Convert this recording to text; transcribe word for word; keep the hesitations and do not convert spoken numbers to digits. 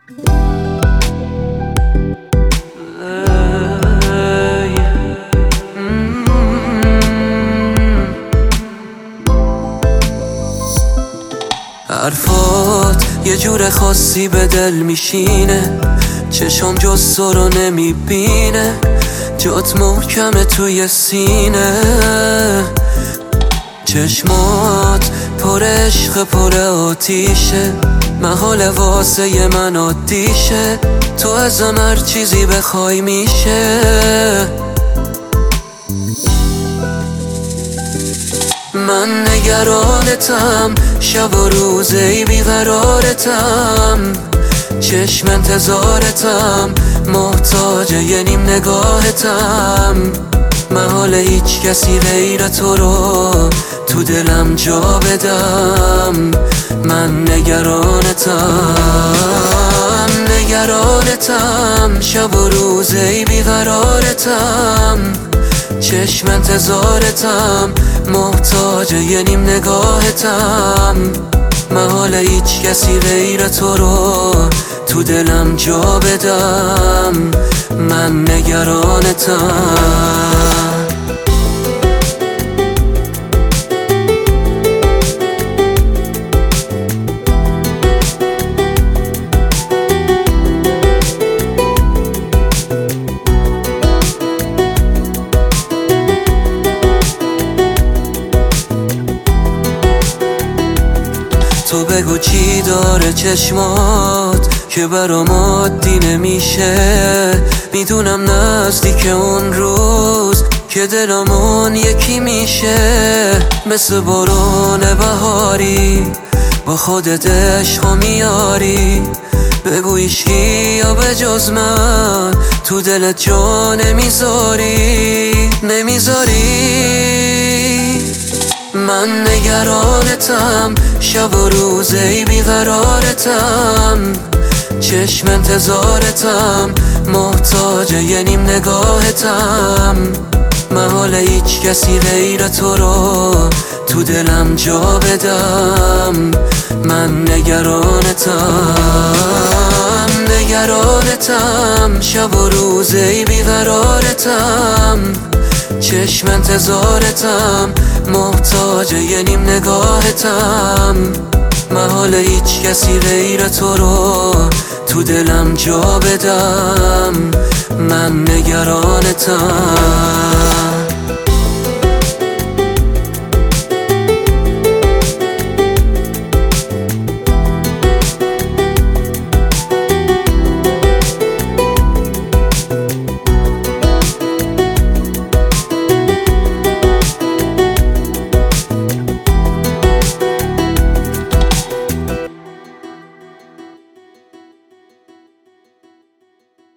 حرفات یه جور خاصی به دل میشینه، چشم جز تو رو نمیبینه، جات محکمه توی سینه. چشمات پر عشق پر آتیشه، محال واسه من عادیشه، تو ازم هر چیزی بخوای میشه. من نگرانتم، شب و روز ای بیقرارتم، چشم انتظارتم، محتاج یه نیم نگاهتم. محال هیچ کسی غیر تو رو تو دلم جا بدم. من نگرانتم، نگرانتم، شب و روز ای بیقرارتم، چشم انتظارتم، محتاج یه نیم نگاهتم. محال هیچ کسی غیر تو رو تو دلم جا بدم. من نگرانتم. تو بگو چی داره چشمات که برام عادی نمیشه. میدونم نزدیک اون روز که دلمون یکی میشه. مثل بارون بهاری با خودت عشقو میاری. بگو ایشکی یا به جز من تو دلت جا نمیذاری نمیذاری. من نگرانتم، شب و روز ای بیقرارتم، چشم انتظارتم، محتاج یه نیم نگاهتم. محال هیچ کسی غیر تو رو تو دلم جا بدم. من نگرانتم، نگرانتم، شب و روز ای بیقرارتم، چشم انتظارتم، محتاج یه نیم نگاهتم. محال هیچ کسی غیر تو رو تو دلم جا بدم. من نگرانتم.